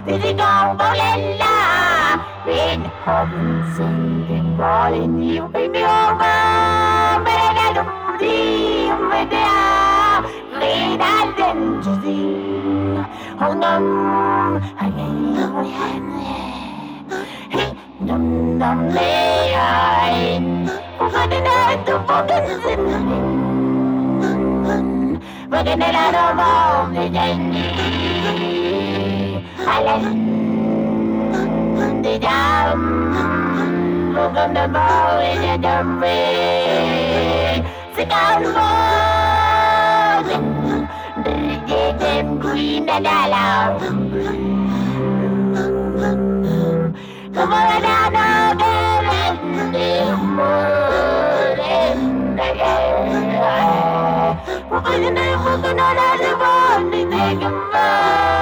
This is Gombolella. In heaven singing, calling you, baby, over. But I don't see with the great identity. Hold on, I ain't dum dum lein. For the night to focus in. We're gonna let them all the day. The dam, we're gonna bow in the dumb way. Sick out morning, the damn green and allow. Come on down there in the morning again. We're gonna let them all the day.